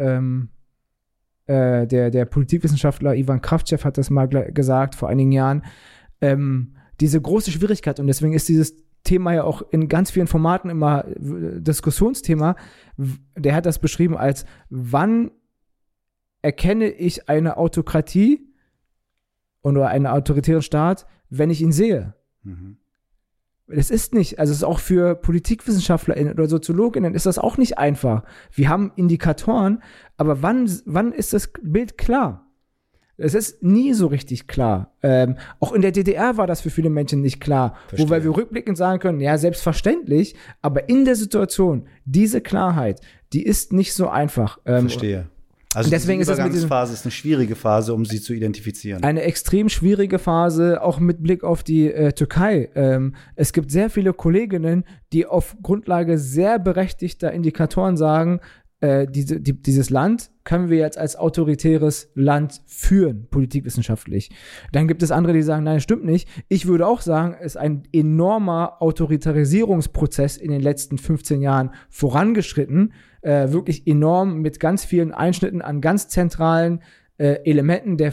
der Politikwissenschaftler Ivan Kraftchev hat das mal gesagt vor einigen Jahren, diese große Schwierigkeit, und deswegen ist dieses Thema ja auch in ganz vielen Formaten immer Diskussionsthema, der hat das beschrieben als, wann erkenne ich eine Autokratie oder einen autoritären Staat, wenn ich ihn sehe. Das ist nicht, also es ist auch für PolitikwissenschaftlerInnen oder SoziologInnen ist das auch nicht einfach. Wir haben Indikatoren, aber wann ist das Bild klar? Es ist nie so richtig klar. Auch in der DDR war das für viele Menschen nicht klar. Verstehe. Wobei wir rückblickend sagen können, ja, selbstverständlich, aber in der Situation, diese Klarheit, die ist nicht so einfach. Verstehe. Also deswegen die ist das Übergangsphase ist eine schwierige Phase, um sie zu identifizieren. Eine extrem schwierige Phase, auch mit Blick auf die Türkei. Es gibt sehr viele Kolleginnen, die auf Grundlage sehr berechtigter Indikatoren sagen, dieses Land können wir jetzt als autoritäres Land führen, politikwissenschaftlich. Dann gibt es andere, die sagen, nein, stimmt nicht. Ich würde auch sagen, es ist ein enormer Autoritarisierungsprozess in den letzten 15 Jahren vorangeschritten, wirklich enorm mit ganz vielen Einschnitten an ganz zentralen Elementen der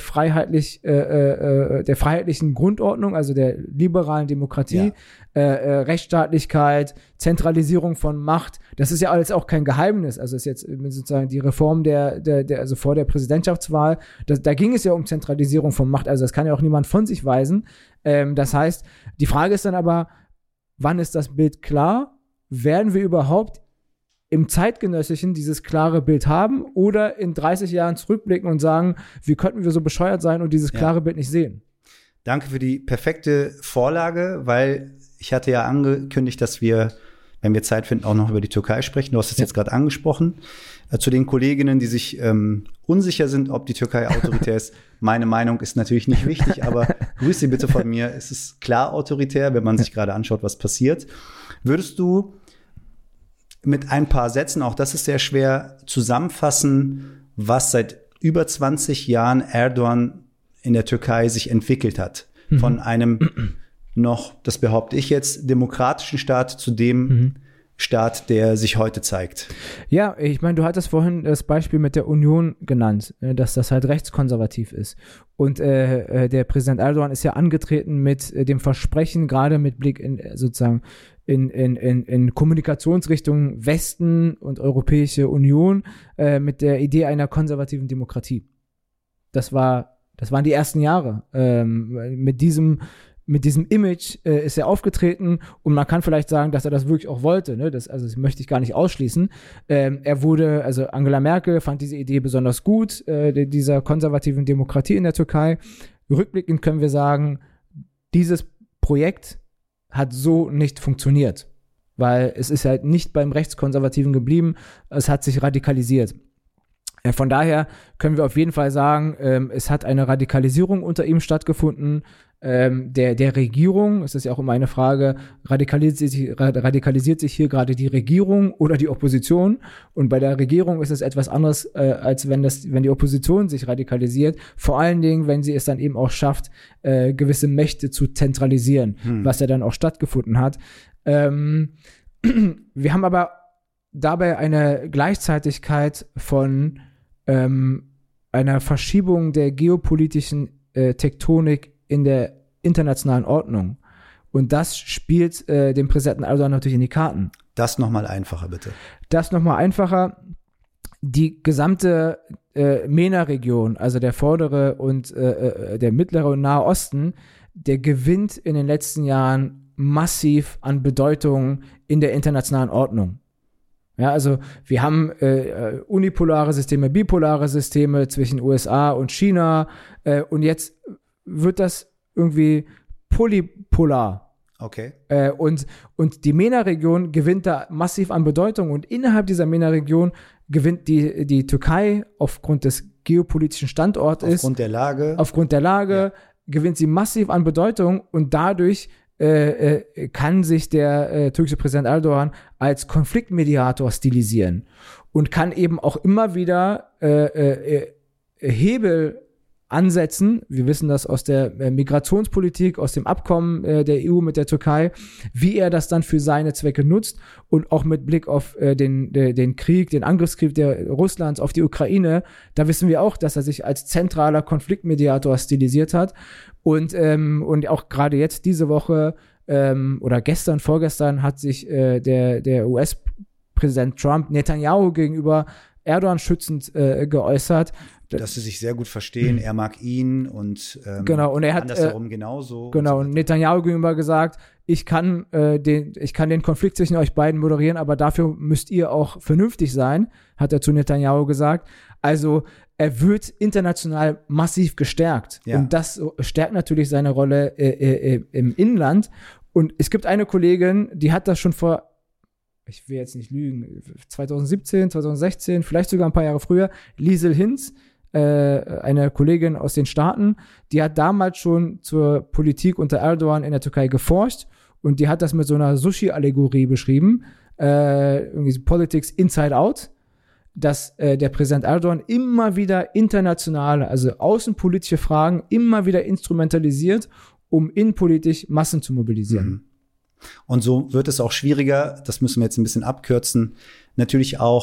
freiheitlichen Grundordnung, also der liberalen Demokratie, Rechtsstaatlichkeit, Zentralisierung von Macht. Das ist ja alles auch kein Geheimnis. Also ist jetzt sozusagen die Reform also vor der Präsidentschaftswahl. Da ging es ja um Zentralisierung von Macht. Also das kann ja auch niemand von sich weisen. Das heißt, die Frage ist dann aber, wann ist das Bild klar? Werden wir überhaupt im Zeitgenössischen dieses klare Bild haben oder in 30 Jahren zurückblicken und sagen, wie könnten wir so bescheuert sein und dieses klare Bild nicht sehen? Danke für die perfekte Vorlage, weil ich hatte ja angekündigt, dass wir, wenn wir Zeit finden, auch noch über die Türkei sprechen. Du hast es jetzt gerade angesprochen. Zu den Kolleginnen, die sich unsicher sind, ob die Türkei autoritär ist. Meine Meinung ist natürlich nicht wichtig, aber grüß Sie bitte von mir. Es ist klar autoritär, wenn man sich gerade anschaut, was passiert. Würdest du mit ein paar Sätzen, auch das ist sehr schwer, zusammenfassen, was seit über 20 Jahren Erdogan in der Türkei sich entwickelt hat? Von einem noch, das behaupte ich jetzt, demokratischen Staat zu dem Staat, der sich heute zeigt. Ja, ich meine, du hattest vorhin das Beispiel mit der Union genannt, dass das halt rechtskonservativ ist. Und der Präsident Erdogan ist ja angetreten mit dem Versprechen, gerade mit Blick in sozusagen in Kommunikationsrichtung Westen und Europäische Union, mit der Idee einer konservativen Demokratie. Das waren die ersten Jahre. Mit diesem Image ist er aufgetreten und man kann vielleicht sagen, dass er das wirklich auch wollte. Ne? Das möchte ich gar nicht ausschließen. Also Angela Merkel fand diese Idee besonders gut, dieser konservativen Demokratie in der Türkei. Rückblickend können wir sagen, dieses Projekt hat so nicht funktioniert, weil es ist halt nicht beim Rechtskonservativen geblieben, es hat sich radikalisiert. Von daher können wir auf jeden Fall sagen, es hat eine Radikalisierung unter ihm stattgefunden, der Regierung. Es ist ja auch immer eine Frage, radikalisiert sich hier gerade die Regierung oder die Opposition? Und bei der Regierung ist es etwas anderes, als wenn die Opposition sich radikalisiert. Vor allen Dingen, wenn sie es dann eben auch schafft, gewisse Mächte zu zentralisieren, was ja dann auch stattgefunden hat. Wir haben aber dabei eine Gleichzeitigkeit von einer Verschiebung der geopolitischen Tektonik in der internationalen Ordnung. Und das spielt dem Präsidenten Erdogan natürlich in die Karten. Das nochmal einfacher, bitte. Das nochmal einfacher. Die gesamte MENA-Region, also der vordere und der mittlere und Nahe Osten, der gewinnt in den letzten Jahren massiv an Bedeutung in der internationalen Ordnung. Ja, also wir haben unipolare Systeme, bipolare Systeme zwischen USA und China und jetzt wird das irgendwie polypolar. Okay. Und die MENA-Region gewinnt da massiv an Bedeutung und innerhalb dieser MENA-Region gewinnt die Türkei aufgrund des geopolitischen Standortes. Aufgrund der Lage gewinnt sie massiv an Bedeutung und dadurch kann sich der türkische Präsident Erdogan als Konfliktmediator stilisieren und kann eben auch immer wieder Hebel ansetzen. Wir wissen das aus der Migrationspolitik, aus dem Abkommen der EU mit der Türkei, wie er das dann für seine Zwecke nutzt und auch mit Blick auf den Krieg, den Angriffskrieg Russlands auf die Ukraine, da wissen wir auch, dass er sich als zentraler Konfliktmediator stilisiert hat und auch gerade jetzt diese Woche oder vorgestern hat sich der US-Präsident Trump Netanyahu gegenüber Erdogan schützend geäußert. Dass sie sich sehr gut verstehen, er mag ihn und genau, und er hat andersherum genauso. Genau, und Netanyahu gegenüber gesagt, ich kann den Konflikt zwischen euch beiden moderieren, aber dafür müsst ihr auch vernünftig sein, hat er zu Netanyahu gesagt. Also er wird international massiv gestärkt. Ja. Und das stärkt natürlich seine Rolle im Inland. Und es gibt eine Kollegin, die hat das schon ich will jetzt nicht lügen, 2017, 2016, vielleicht sogar ein paar Jahre früher, Liesel Hinz, eine Kollegin aus den Staaten, die hat damals schon zur Politik unter Erdogan in der Türkei geforscht und die hat das mit so einer Sushi-Allegorie beschrieben, irgendwie Politics Inside Out, dass der Präsident Erdogan immer wieder internationale, also außenpolitische Fragen immer wieder instrumentalisiert, um innenpolitisch Massen zu mobilisieren. Und so wird es auch schwieriger, das müssen wir jetzt ein bisschen abkürzen, natürlich auch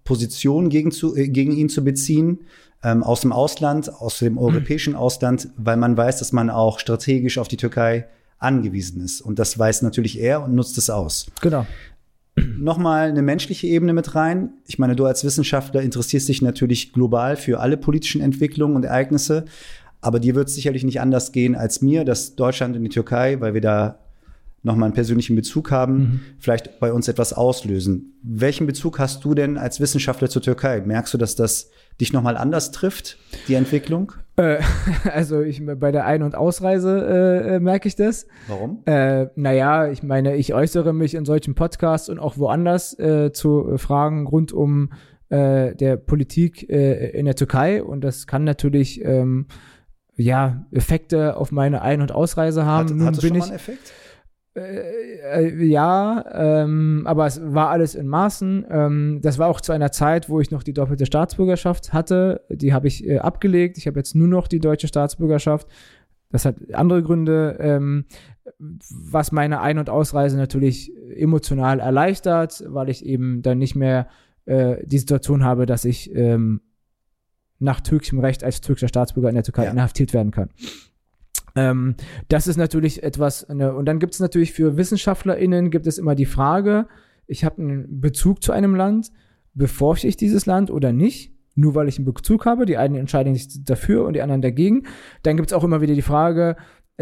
Position gegen ihn zu beziehen, aus dem Ausland, aus dem europäischen Ausland, weil man weiß, dass man auch strategisch auf die Türkei angewiesen ist. Und das weiß natürlich er und nutzt es aus. Genau. Nochmal eine menschliche Ebene mit rein. Ich meine, du als Wissenschaftler interessierst dich natürlich global für alle politischen Entwicklungen und Ereignisse. Aber dir wird es sicherlich nicht anders gehen als mir, dass Deutschland und die Türkei, weil wir da nochmal einen persönlichen Bezug haben, vielleicht bei uns etwas auslösen. Welchen Bezug hast du denn als Wissenschaftler zur Türkei? Merkst du, dass das dich nochmal anders trifft, die Entwicklung? Also bei der Ein- und Ausreise merke ich das. Warum? Naja, ich meine, ich äußere mich in solchen Podcasts und auch woanders zu Fragen rund um der Politik in der Türkei. Und das kann natürlich Effekte auf meine Ein- und Ausreise haben. Hat das schon mal einen Effekt? Aber es war alles in Maßen. Das war auch zu einer Zeit, wo ich noch die doppelte Staatsbürgerschaft hatte. Die habe ich abgelegt. Ich habe jetzt nur noch die deutsche Staatsbürgerschaft. Das hat andere Gründe, was meine Ein- und Ausreise natürlich emotional erleichtert, weil ich eben dann nicht mehr die Situation habe, dass ich nach türkischem Recht als türkischer Staatsbürger in der Türkei inhaftiert werden kann. Das ist natürlich etwas, und dann gibt es natürlich für WissenschaftlerInnen gibt es immer die Frage, ich habe einen Bezug zu einem Land, beforsche ich dieses Land oder nicht, nur weil ich einen Bezug habe, die einen entscheiden sich dafür und die anderen dagegen. Dann gibt es auch immer wieder die Frage,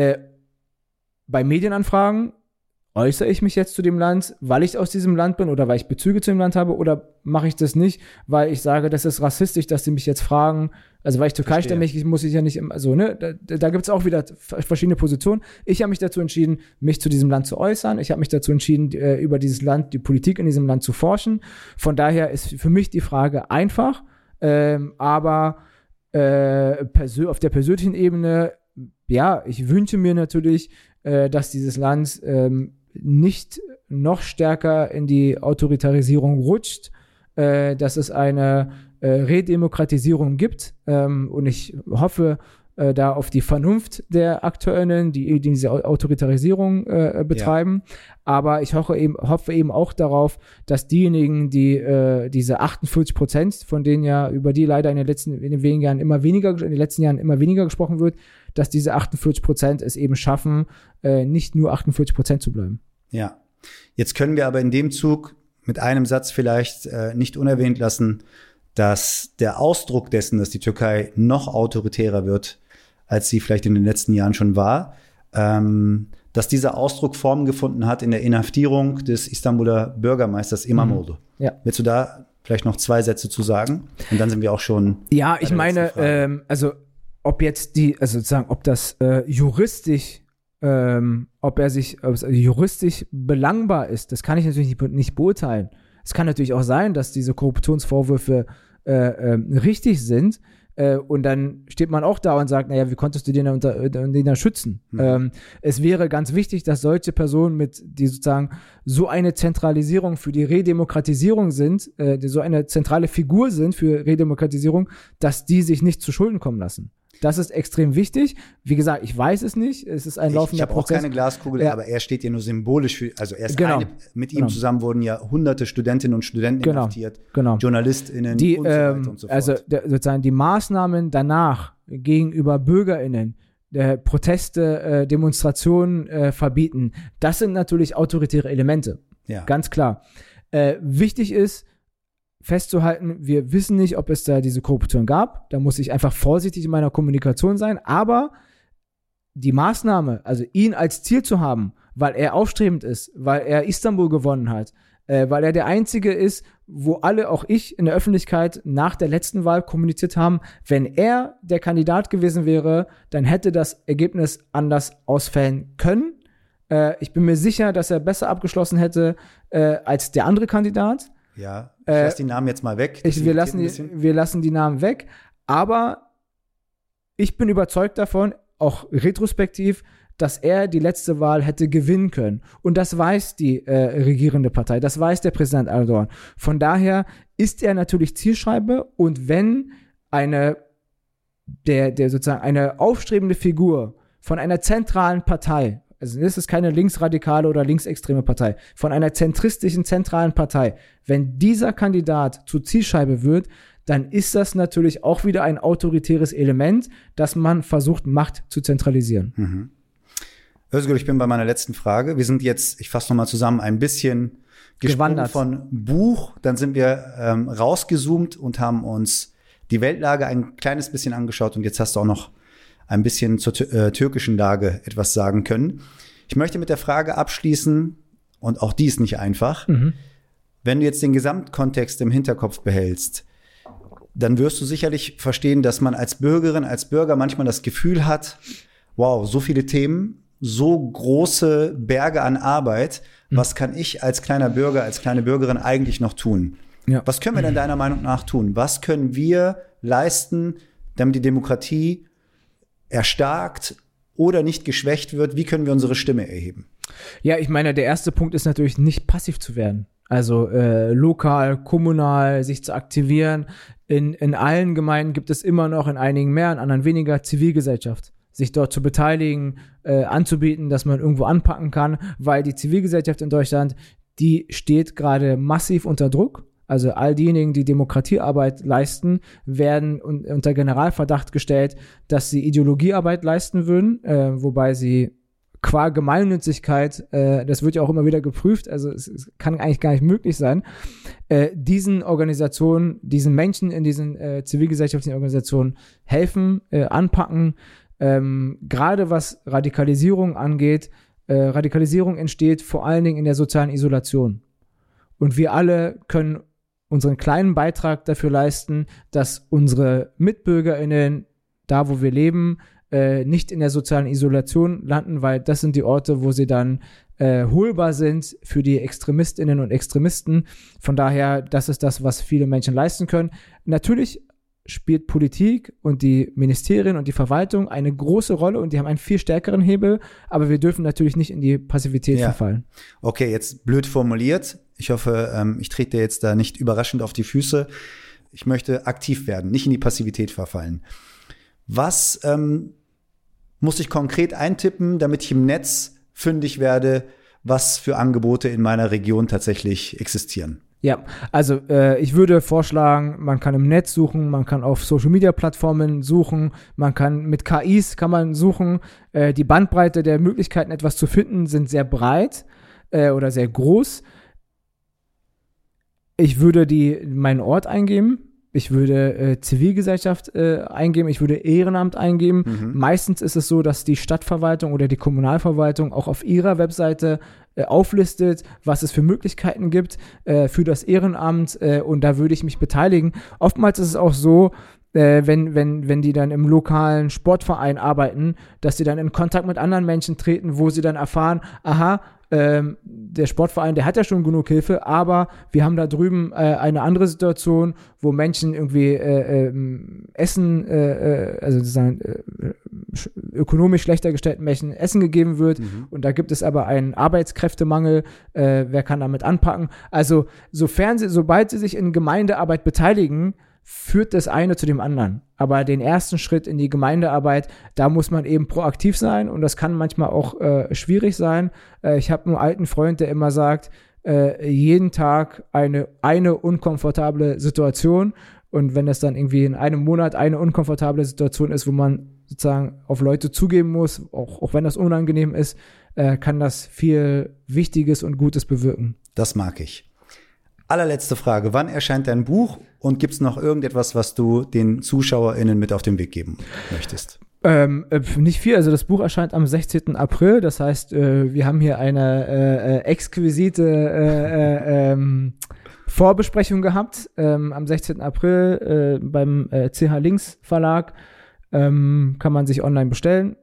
bei Medienanfragen, äußere ich mich jetzt zu dem Land, weil ich aus diesem Land bin oder weil ich Bezüge zu dem Land habe oder mache ich das nicht, weil ich sage, das ist rassistisch, dass sie mich jetzt fragen, also weil ich türkeistämmig muss ich ja nicht, da gibt es auch wieder verschiedene Positionen. Ich habe mich dazu entschieden, mich zu diesem Land zu äußern. Ich habe mich dazu entschieden, über dieses Land, die Politik in diesem Land zu forschen. Von daher ist für mich die Frage einfach, aber auf der persönlichen Ebene, ja, ich wünsche mir natürlich, dass dieses Land nicht noch stärker in die Autoritarisierung rutscht, dass es eine Redemokratisierung gibt und ich hoffe da auf die Vernunft der AkteurInnen, die diese Autoritarisierung betreiben, aber ich hoffe eben auch darauf, dass diejenigen, die diese 48%, von denen ja über die leider in den letzten Jahren immer weniger gesprochen wird, dass diese 48% es eben schaffen, nicht nur 48% zu bleiben. Ja, jetzt können wir aber in dem Zug mit einem Satz vielleicht nicht unerwähnt lassen, dass der Ausdruck dessen, dass die Türkei noch autoritärer wird, als sie vielleicht in den letzten Jahren schon war, dass dieser Ausdruck Form gefunden hat in der Inhaftierung des Istanbuler Bürgermeisters İmamoğlu. Ja. Willst du da vielleicht noch 2 Sätze zu sagen? Und dann sind wir auch schon. Ja, ich meine, ob das juristisch juristisch belangbar ist, das kann ich natürlich nicht beurteilen. Es kann natürlich auch sein, dass diese Korruptionsvorwürfe richtig sind und dann steht man auch da und sagt, naja, wie konntest du den da schützen? Es wäre ganz wichtig, dass solche Personen die sozusagen so eine Zentralisierung für die Redemokratisierung sind, die so eine zentrale Figur sind für Redemokratisierung, dass die sich nicht zu Schulden kommen lassen. Das ist extrem wichtig. Wie gesagt, ich weiß es nicht. Es ist ein laufender Prozess. Ich habe auch keine Glaskugel, aber er steht ja nur symbolisch für, also er ist mit ihm zusammen wurden ja hunderte Studentinnen und Studenten inhaftiert, JournalistInnen und so weiter und so fort. Also sozusagen die Maßnahmen danach gegenüber BürgerInnen, Proteste, Demonstrationen verbieten, das sind natürlich autoritäre Elemente. Ja. Ganz klar. Wichtig ist, festzuhalten, wir wissen nicht, ob es da diese Korruption gab. Da muss ich einfach vorsichtig in meiner Kommunikation sein. Aber die Maßnahme, also ihn als Ziel zu haben, weil er aufstrebend ist, weil er Istanbul gewonnen hat, weil er der Einzige ist, wo alle, auch ich, in der Öffentlichkeit nach der letzten Wahl kommuniziert haben, wenn er der Kandidat gewesen wäre, dann hätte das Ergebnis anders ausfällen können. Ich bin mir sicher, dass er besser abgeschlossen hätte als der andere Kandidat. Ja, ich lasse die Namen jetzt mal weg. Wir lassen die Namen weg, aber ich bin überzeugt davon, auch retrospektiv, dass er die letzte Wahl hätte gewinnen können. Und das weiß die regierende Partei, das weiß der Präsident Erdogan. Von daher ist er natürlich Zielscheibe und wenn sozusagen eine aufstrebende Figur von einer zentralen Partei, also es ist keine linksradikale oder linksextreme Partei, von einer zentristischen, zentralen Partei, wenn dieser Kandidat zur Zielscheibe wird, dann ist das natürlich auch wieder ein autoritäres Element, dass man versucht, Macht zu zentralisieren. Mhm. Özgür, ich bin bei meiner letzten Frage. Wir sind jetzt, ich fasse nochmal zusammen, ein bisschen gesprungen von Buch, dann sind wir rausgezoomt und haben uns die Weltlage ein kleines bisschen angeschaut und jetzt hast du auch noch ein bisschen zur türkischen Lage etwas sagen können. Ich möchte mit der Frage abschließen, und auch die ist nicht einfach, wenn du jetzt den Gesamtkontext im Hinterkopf behältst, dann wirst du sicherlich verstehen, dass man als Bürgerin, als Bürger manchmal das Gefühl hat, wow, so viele Themen, so große Berge an Arbeit, was kann ich als kleiner Bürger, als kleine Bürgerin eigentlich noch tun? Ja. Was können wir denn deiner Meinung nach tun? Was können wir leisten, damit die Demokratie erstarkt oder nicht geschwächt wird? Wie können wir unsere Stimme erheben? Ja, ich meine, der erste Punkt ist natürlich, nicht passiv zu werden. Also lokal, kommunal, sich zu aktivieren. In allen Gemeinden gibt es immer noch, in einigen mehr, in anderen weniger, Zivilgesellschaft. Sich dort zu beteiligen, anzubieten, dass man irgendwo anpacken kann, weil die Zivilgesellschaft in Deutschland, die steht gerade massiv unter Druck. Also all diejenigen, die Demokratiearbeit leisten, werden unter Generalverdacht gestellt, dass sie Ideologiearbeit leisten würden, wobei sie qua Gemeinnützigkeit, das wird ja auch immer wieder geprüft, also es kann eigentlich gar nicht möglich sein, diesen Organisationen, diesen Menschen in diesen zivilgesellschaftlichen Organisationen helfen, anpacken, gerade was Radikalisierung angeht. Radikalisierung entsteht vor allen Dingen in der sozialen Isolation. Und wir alle können unseren kleinen Beitrag dafür leisten, dass unsere MitbürgerInnen, da wo wir leben, nicht in der sozialen Isolation landen, weil das sind die Orte, wo sie dann holbar sind für die ExtremistInnen und Extremisten. Von daher, das ist das, was viele Menschen leisten können. Natürlich spielt Politik und die Ministerien und die Verwaltung eine große Rolle und die haben einen viel stärkeren Hebel, aber wir dürfen natürlich nicht in die Passivität verfallen. Okay, jetzt blöd formuliert. Ich hoffe, ich trete jetzt da nicht überraschend auf die Füße. Ich möchte aktiv werden, nicht in die Passivität verfallen. Was muss ich konkret eintippen, damit ich im Netz fündig werde, was für Angebote in meiner Region tatsächlich existieren? Ja, also ich würde vorschlagen, man kann im Netz suchen, man kann auf Social-Media-Plattformen suchen, man kann mit KIs kann man suchen. Die Bandbreite der Möglichkeiten, etwas zu finden, sind sehr breit oder sehr groß. Ich würde meinen Ort eingeben. Ich würde Zivilgesellschaft eingeben, ich würde Ehrenamt eingeben. Meistens ist es so, dass die Stadtverwaltung oder die Kommunalverwaltung auch auf ihrer Webseite auflistet, was es für Möglichkeiten gibt für das Ehrenamt und da würde ich mich beteiligen. Oftmals ist es auch so, wenn die dann im lokalen Sportverein arbeiten, dass sie dann in Kontakt mit anderen Menschen treten, wo sie dann erfahren, aha, der Sportverein, der hat ja schon genug Hilfe, aber wir haben da drüben eine andere Situation, wo Menschen irgendwie Essen, also sozusagen ökonomisch schlechter gestellten Menschen Essen gegeben wird und da gibt es aber einen Arbeitskräftemangel, wer kann damit anpacken? Also sobald sie sich in Gemeindearbeit beteiligen, führt das eine zu dem anderen. Aber den ersten Schritt in die Gemeindearbeit, da muss man eben proaktiv sein und das kann manchmal auch schwierig sein. Ich habe einen alten Freund, der immer sagt, jeden Tag eine unkomfortable Situation und wenn das dann irgendwie in einem Monat eine unkomfortable Situation ist, wo man sozusagen auf Leute zugeben muss, auch wenn das unangenehm ist, kann das viel Wichtiges und Gutes bewirken. Das mag ich. Allerletzte Frage. Wann erscheint dein Buch und gibt es noch irgendetwas, was du den ZuschauerInnen mit auf den Weg geben möchtest? Nicht viel. Also das Buch erscheint am 16. April. Das heißt, wir haben hier eine exquisite Vorbesprechung gehabt. Am 16. April beim CH Links Verlag kann man sich online bestellen.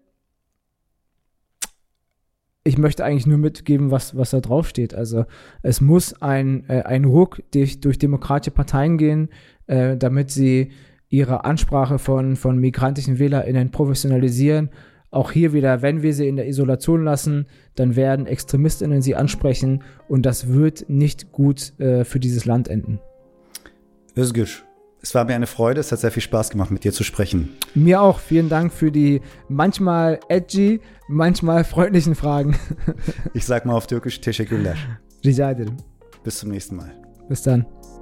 Ich möchte eigentlich nur mitgeben, was da draufsteht. Also es muss ein Ruck durch demokratische Parteien gehen, damit sie ihre Ansprache von migrantischen WählerInnen professionalisieren. Auch hier wieder, wenn wir sie in der Isolation lassen, dann werden ExtremistInnen sie ansprechen und das wird nicht gut für dieses Land enden. Özgür, Es war mir eine Freude, es hat sehr viel Spaß gemacht, mit dir zu sprechen. Mir auch. Vielen Dank für die manchmal edgy, manchmal freundlichen Fragen. Ich sag mal auf Türkisch Teşekkürler. Rica ederim. Bis zum nächsten Mal. Bis dann.